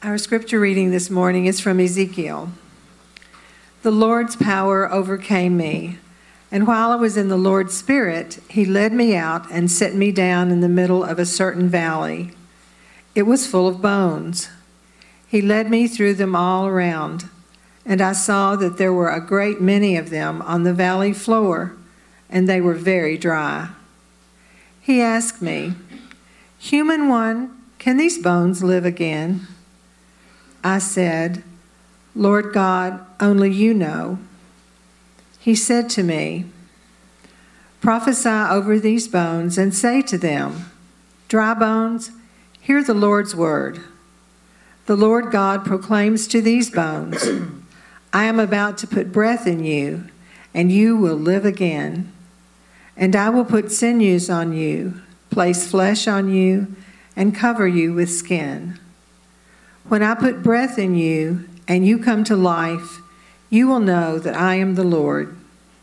Our scripture reading this morning is from Ezekiel. The Lord's power overcame me, and while I was in the Lord's Spirit, he led me out and set me down in the middle of a certain valley. It was full of bones. He led me through them all around, and I saw that there were a great many of them on the valley floor, and they were very dry. He asked me, "Human one, can these bones live again?" I said, "Lord God, only you know." He said to me, "Prophesy over these bones and say to them, 'Dry bones, hear the Lord's word.' The Lord God proclaims to these bones, 'I am about to put breath in you, and you will live again. And I will put sinews on you, place flesh on you, and cover you with skin. When I put breath in you and you come to life, you will know that I am the Lord.'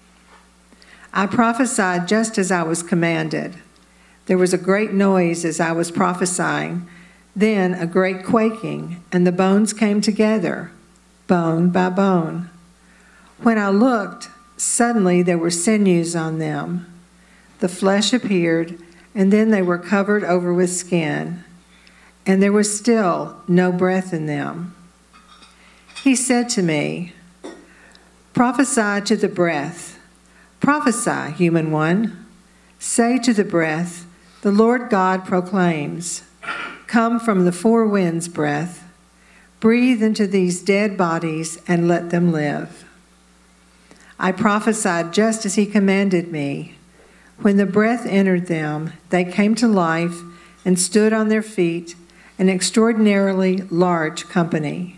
I prophesied just as I was commanded. There was a great noise as I was prophesying, then a great quaking, and the bones came together, bone by bone. When I looked, suddenly there were sinews on them. The flesh appeared, and then they were covered over with skin, and there was still no breath in them. He said to me, 'Prophesy to the breath. Prophesy, human one. Say to the breath, the Lord God proclaims, come from the four winds, breath. Breathe into these dead bodies and let them live.' I prophesied just as he commanded me. When the breath entered them, they came to life and stood on their feet, an extraordinarily large company.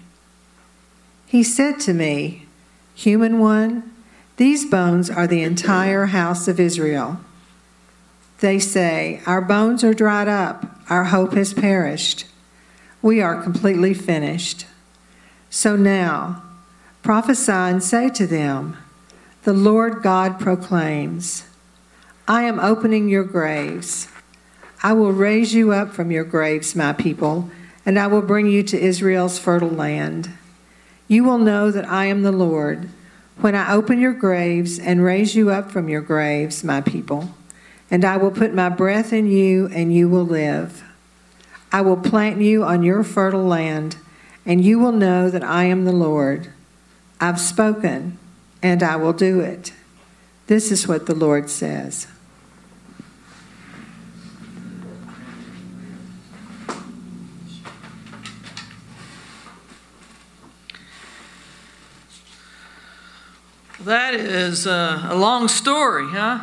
He said to me, 'Human one, these bones are the entire house of Israel.' They say, 'Our bones are dried up, our hope has perished. We are completely finished.' So now, prophesy and say to them, 'The Lord God proclaims, I am opening your graves. I will raise you up from your graves, my people, and I will bring you to Israel's fertile land. You will know that I am the Lord, when I open your graves and raise you up from your graves, my people, and I will put my breath in you, and you will live. I will plant you on your fertile land, and you will know that I am the Lord. I've spoken, and I will do it. This is what the Lord says." That is a long story, huh?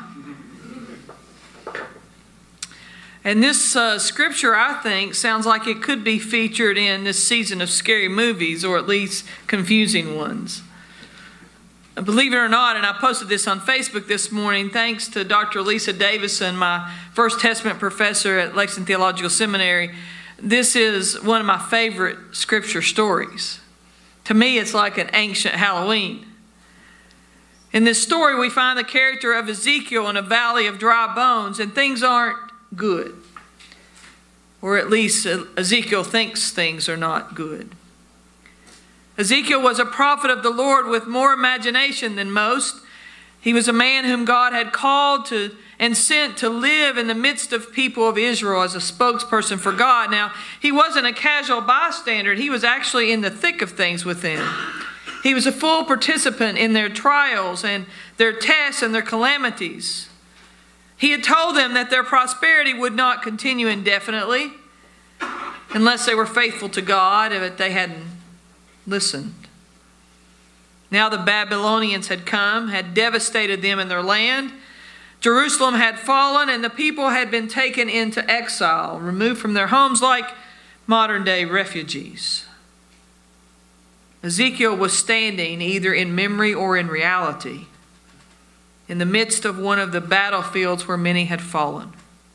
And this scripture, I think, sounds like it could be featured in this season of scary movies, or at least confusing ones. Believe it or not, and I posted this on Facebook this morning, thanks to Dr. Lisa Davison, my First Testament professor at Lexington Theological Seminary, this is one of my favorite scripture stories. To me, it's like an ancient Halloween. In this story, we find the character of Ezekiel in a valley of dry bones, and things aren't good. Or at least Ezekiel thinks things are not good. Ezekiel was a prophet of the Lord with more imagination than most. He was a man whom God had called to and sent to live in the midst of people of Israel as a spokesperson for God. Now, he wasn't a casual bystander. He was actually in the thick of things with them. He was a full participant in their trials and their tests and their calamities. He had told them that their prosperity would not continue indefinitely unless they were faithful to God, but they hadn't listened. Now the Babylonians had come, had devastated them in their land. Jerusalem had fallen, and the people had been taken into exile, removed from their homes like modern-day refugees. Ezekiel was standing, either in memory or in reality, in the midst of one of the battlefields where many had fallen.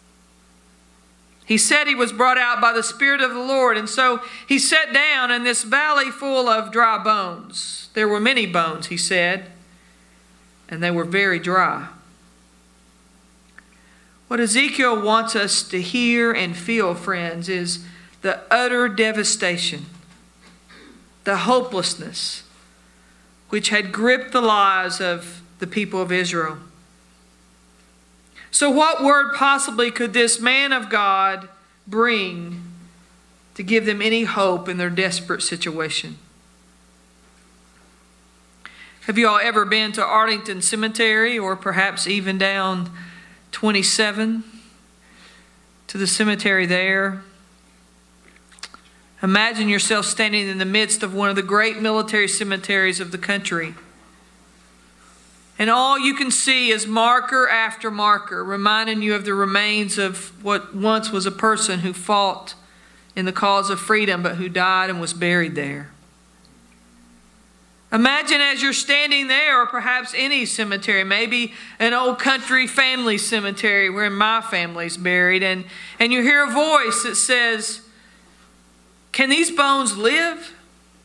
He said he was brought out by the Spirit of the Lord, and so he sat down in this valley full of dry bones. There were many bones, he said, and they were very dry. What Ezekiel wants us to hear and feel, friends, is the utter devastation the hopelessness which had gripped the lives of the people of Israel. So what word possibly could this man of God bring to give them any hope in their desperate situation? Have you all ever been to Arlington Cemetery, or perhaps even down 27 to the cemetery there? Imagine yourself standing in the midst of one of the great military cemeteries of the country. And all you can see is marker after marker, reminding you of the remains of what once was a person who fought in the cause of freedom, but who died and was buried there. Imagine as you're standing there, or perhaps any cemetery, maybe an old country family cemetery where my family's buried, and you hear a voice that says, "Can these bones live?"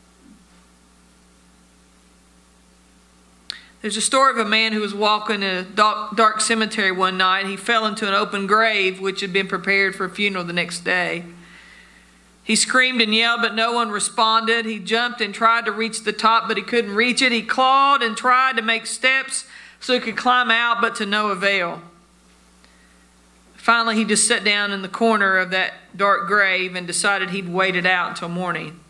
There's a story of a man who was walking in a dark cemetery one night. He fell into an open grave which had been prepared for a funeral the next day. He screamed and yelled, but no one responded. He jumped and tried to reach the top, but he couldn't reach it. He clawed and tried to make steps so he could climb out, but to no avail. Finally, he just sat down in the corner of that dark grave and decided he'd wait it out until morning.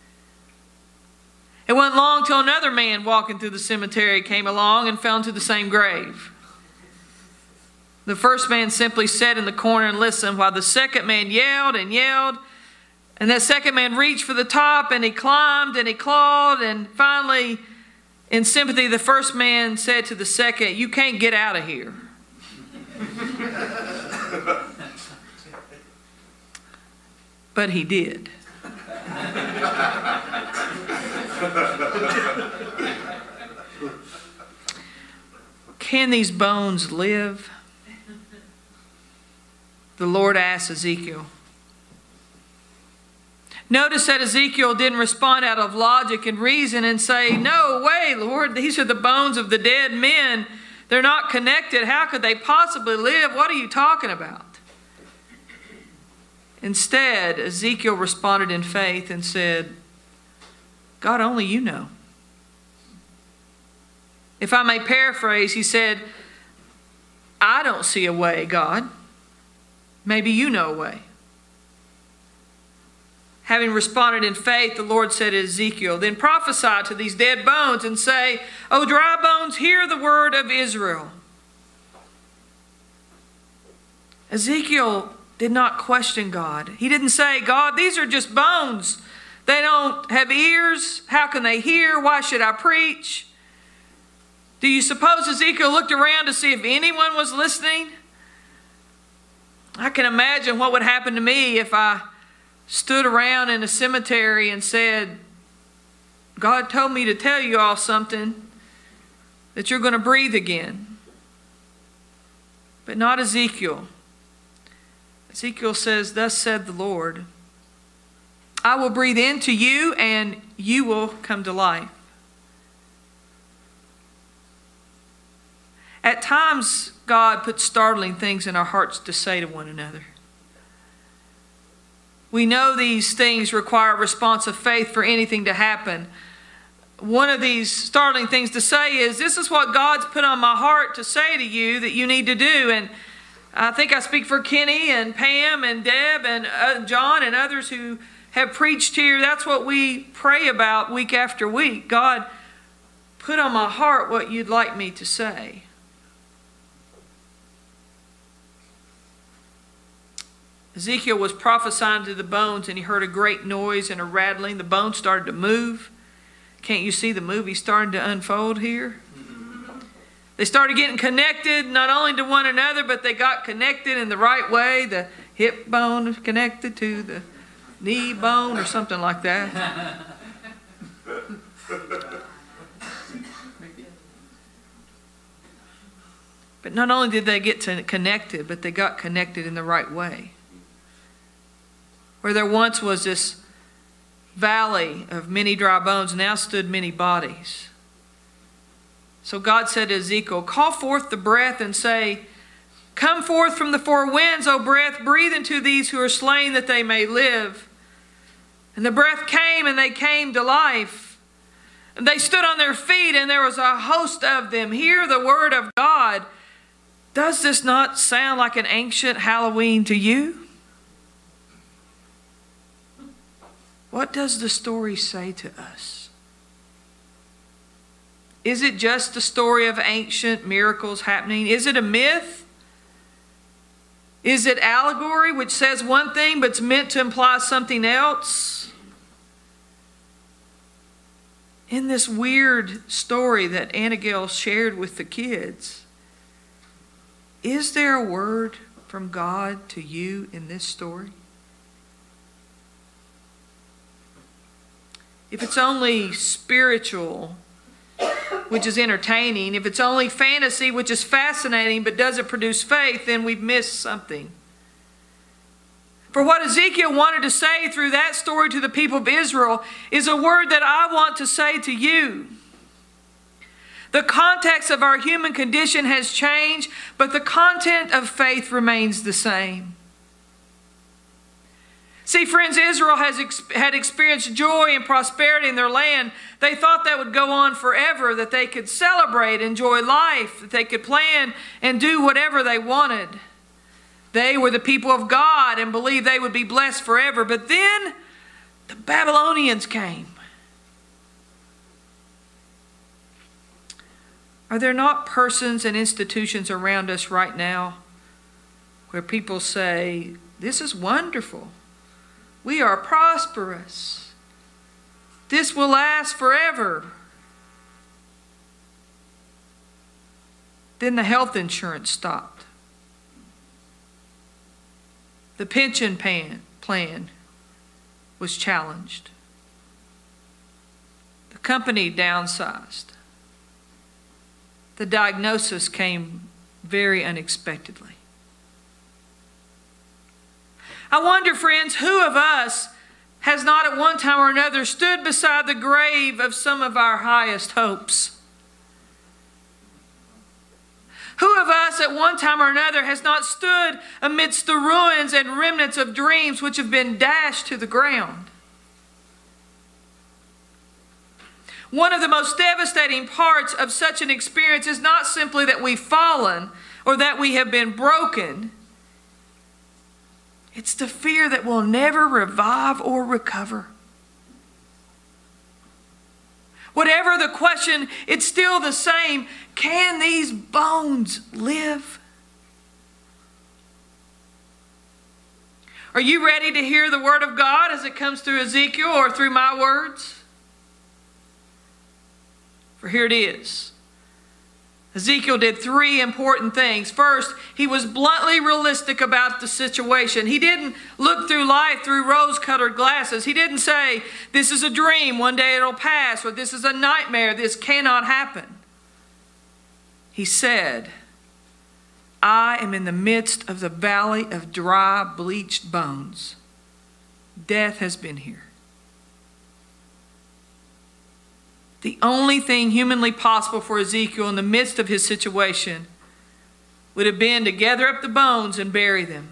It wasn't long till another man walking through the cemetery came along and fell into the same grave. The first man simply sat in the corner and listened while the second man yelled and yelled. And that second man reached for the top, and he climbed and he clawed, and finally, in sympathy, the first man said to the second, "You can't get out of here." But he did. Can these bones live? The Lord asked Ezekiel. Notice that Ezekiel didn't respond out of logic and reason and say, "No way, Lord, these are the bones of the dead men. They're not connected. How could they possibly live? What are you talking about?" Instead, Ezekiel responded in faith and said, "God, only you know." If I may paraphrase, he said, "I don't see a way, God. Maybe you know a way." Having responded in faith, the Lord said to Ezekiel, "Then prophesy to these dead bones and say, 'O dry bones, hear the word of Israel.'" Ezekiel did not question God. He didn't say, "God, these are just bones. They don't have ears. How can they hear? Why should I preach?" Do you suppose Ezekiel looked around to see if anyone was listening? I can imagine what would happen to me if I stood around in a cemetery and said, "God told me to tell you all something, that you're going to breathe again." But not Ezekiel. Ezekiel says, "Thus said the Lord, I will breathe into you and you will come to life." At times, God puts startling things in our hearts to say to one another. We know these things require a response of faith for anything to happen. One of these startling things to say is, "This is what God's put on my heart to say to you that you need to do." And I think I speak for Kenny and Pam and Deb and John and others who have preached here. That's what we pray about week after week. God, put on my heart what you'd like me to say. Ezekiel was prophesying to the bones, and he heard a great noise and a rattling. The bones started to move. Can't you see the movie starting to unfold here? They started getting connected, not only to one another, but they got connected in the right way. The hip bone connected to the knee bone or something like that. But not only did they get connected, but they got connected in the right way. Where there once was this valley of many dry bones, now stood many bodies. So God said to Ezekiel, "Call forth the breath and say, 'Come forth from the four winds, O breath, breathe into these who are slain that they may live.'" And the breath came, and they came to life. And they stood on their feet, and there was a host of them. Hear the word of God. Does this not sound like an ancient Halloween to you? What does the story say to us? Is it just the story of ancient miracles happening? Is it a myth? Is it allegory, which says one thing but it's meant to imply something else? In this weird story that Anna Gail shared with the kids, is there a word from God to you in this story? If it's only spiritual, which is entertaining, if it's only fantasy, which is fascinating but doesn't produce faith, then we've missed something. For what Ezekiel wanted to say through that story to the people of Israel is a word that I want to say to you. The context of our human condition has changed, but the content of faith remains the same. See, friends, Israel had experienced joy and prosperity in their land. They thought that would go on forever, that they could celebrate, enjoy life, that they could plan and do whatever they wanted. They were the people of God and believed they would be blessed forever. But then the Babylonians came. Are there not persons and institutions around us right now where people say, this is wonderful. We are prosperous. This will last forever. Then the health insurance stopped. The pension plan was challenged. The company downsized. The diagnosis came very unexpectedly. I wonder, friends, who of us has not at one time or another stood beside the grave of some of our highest hopes? Who of us at one time or another has not stood amidst the ruins and remnants of dreams which have been dashed to the ground? One of the most devastating parts of such an experience is not simply that we've fallen or that we have been broken. It's the fear that we'll never revive or recover. Whatever the question, it's still the same. Can these bones live? Are you ready to hear the word of God as it comes through Ezekiel or through my words? For here it is. Ezekiel did three important things. First, he was bluntly realistic about the situation. He didn't look through life through rose-colored glasses. He didn't say, this is a dream, one day it'll pass, or this is a nightmare, this cannot happen. He said, I am in the midst of the valley of dry, bleached bones. Death has been here. The only thing humanly possible for Ezekiel in the midst of his situation would have been to gather up the bones and bury them.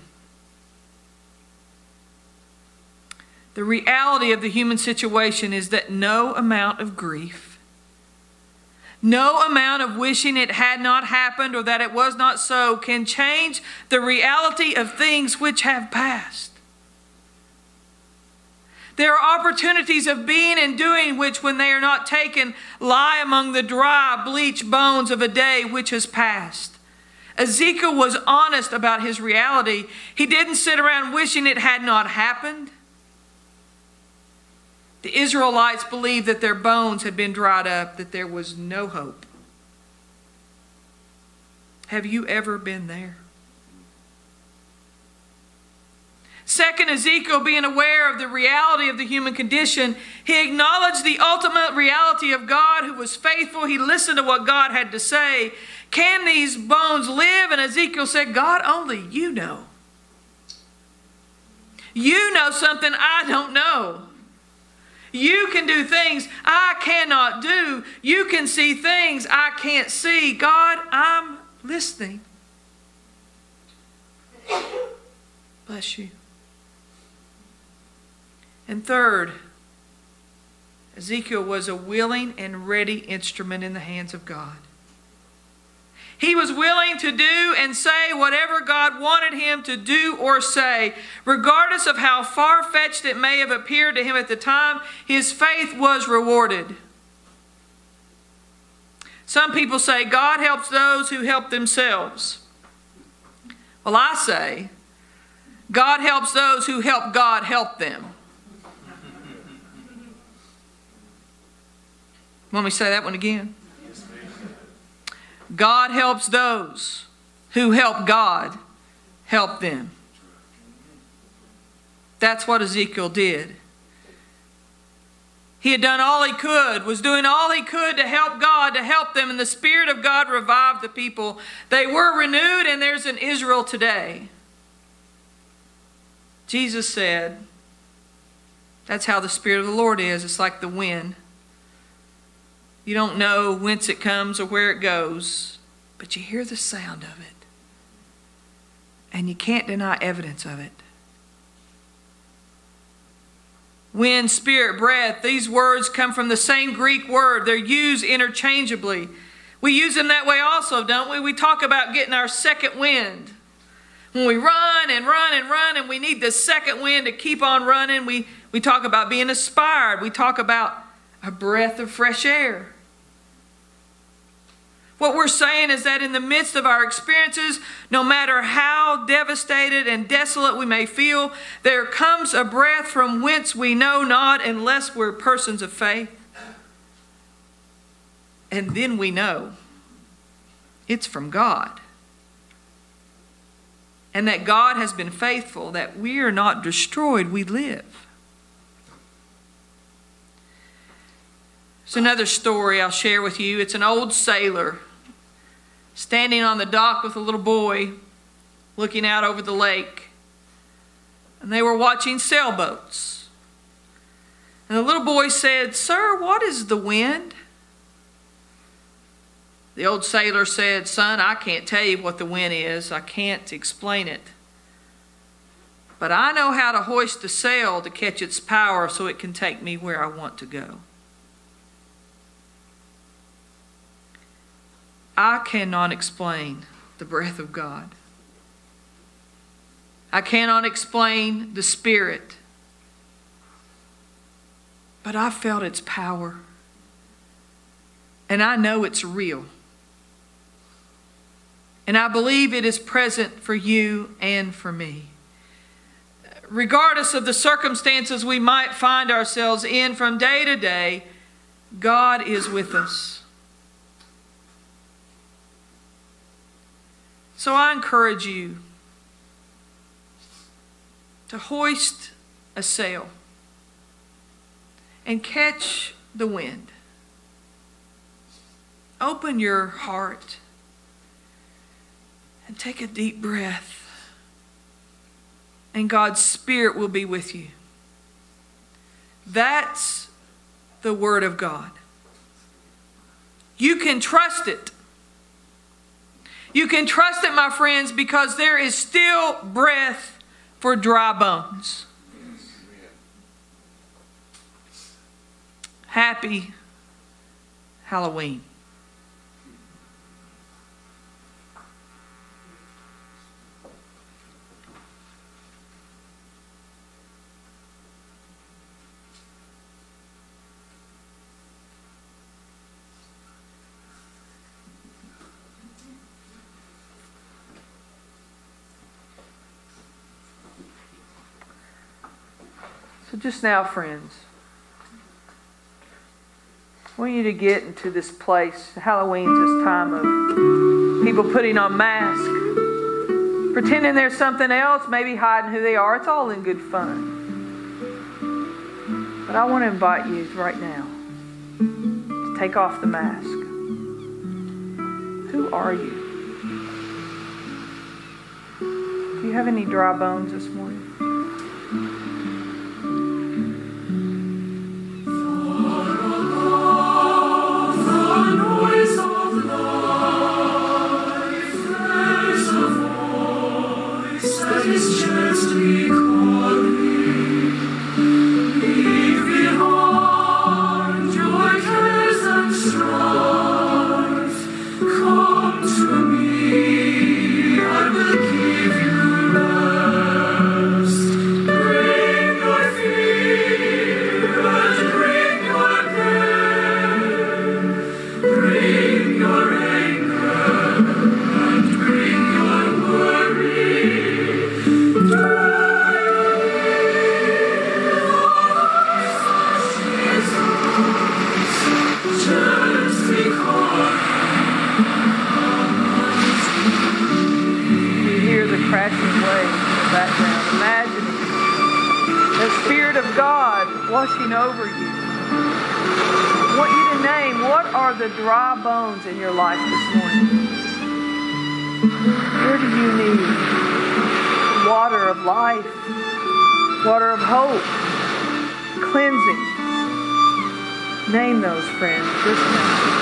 The reality of the human situation is that no amount of grief, no amount of wishing it had not happened or that it was not so can change the reality of things which have passed. There are opportunities of being and doing which, when they are not taken, lie among the dry, bleached bones of a day which has passed. Ezekiel was honest about his reality. He didn't sit around wishing it had not happened. The Israelites believed that their bones had been dried up, that there was no hope. Have you ever been there? Second, Ezekiel, being aware of the reality of the human condition, he acknowledged the ultimate reality of God who was faithful. He listened to what God had to say. Can these bones live? And Ezekiel said, God, only you know. You know something I don't know. You can do things I cannot do. You can see things I can't see. God, I'm listening. Bless you. And third, Ezekiel was a willing and ready instrument in the hands of God. He was willing to do and say whatever God wanted him to do or say, regardless of how far-fetched it may have appeared to him at the time. His faith was rewarded. Some people say God helps those who help themselves. Well, I say God helps those who help God help them. Want me to say that one again? God helps those who help God help them. That's what Ezekiel did. He had done all he could, was doing all he could to help God, to help them, and the Spirit of God revived the people. They were renewed, and there's an Israel today. Jesus said, that's how the Spirit of the Lord is. It's like the wind. You don't know whence it comes or where it goes, but you hear the sound of it. And you can't deny evidence of it. Wind, spirit, breath, these words come from the same Greek word. They're used interchangeably. We use them that way also, don't we? We talk about getting our second wind. When we run and run and run and we need the second wind to keep on running, we talk about being inspired. We talk about a breath of fresh air. What we're saying is that in the midst of our experiences, no matter how devastated and desolate we may feel, there comes a breath from whence we know not unless we're persons of faith. And then we know it's from God. And that God has been faithful, that we are not destroyed, we live. It's another story I'll share with you. It's an old sailor standing on the dock with a little boy looking out over the lake. And they were watching sailboats. And the little boy said, "Sir, what is the wind?" The old sailor said, "Son, I can't tell you what the wind is. I can't explain it. But I know how to hoist a sail to catch its power so it can take me where I want to go." I cannot explain the breath of God. I cannot explain the Spirit. But I felt its power. And I know it's real. And I believe it is present for you and for me. Regardless of the circumstances we might find ourselves in from day to day, God is with us. So I encourage you to hoist a sail and catch the wind. Open your heart and take a deep breath, and God's Spirit will be with you. That's the Word of God. You can trust it. You can trust it, my friends, because there is still breath for dry bones. Happy Halloween. So just now, friends, I want you to get into this place. Halloween's this time of people putting on masks, pretending there's something else, maybe hiding who they are. It's all in good fun. But I want to invite you right now to take off the mask. Who are you? Do you have any dry bones this morning? Is just recalling. of God washing over you. I want you to name, what are the dry bones in your life this morning? Where do you need water of life, water of hope, cleansing? Name those, friends. Just name.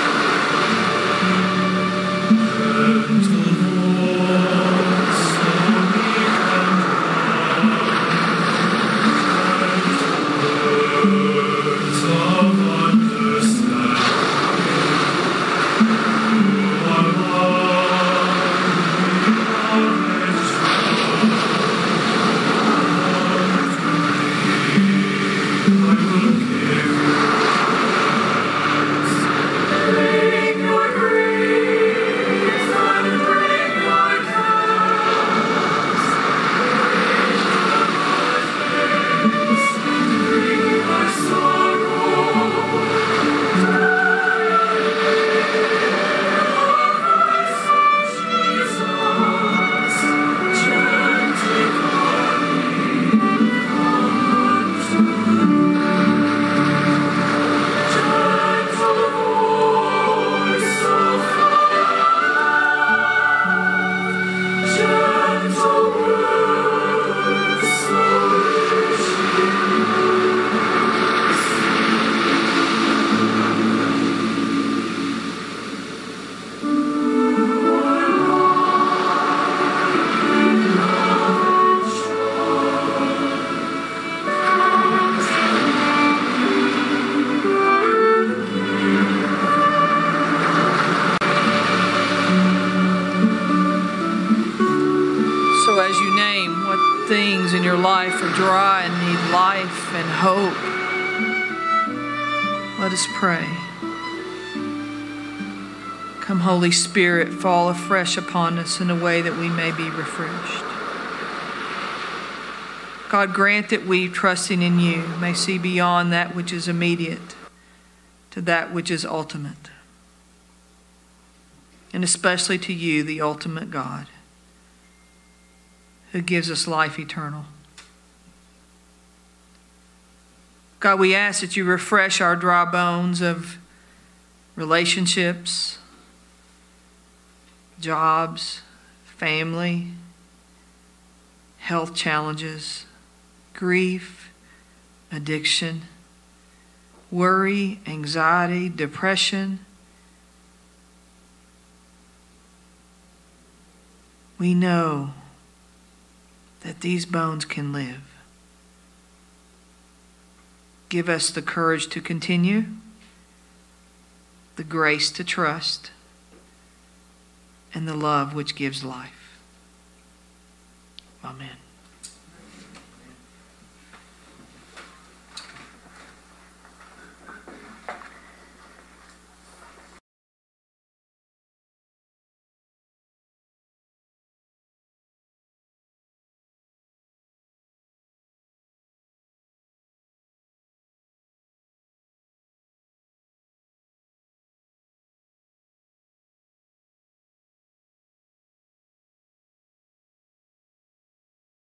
Things in your life are dry and need life and hope. Let us pray. Come, Holy Spirit, fall afresh upon us in a way that we may be refreshed. God, grant that we, trusting in you, may see beyond that which is immediate to that which is ultimate, and especially to you, the ultimate God, who gives us life eternal. God, we ask that you refresh our dry bones of relationships, jobs, family, health challenges, grief, addiction, worry, anxiety, depression. We know that these bones can live. Give us the courage to continue, the grace to trust, and the love which gives life. Amen.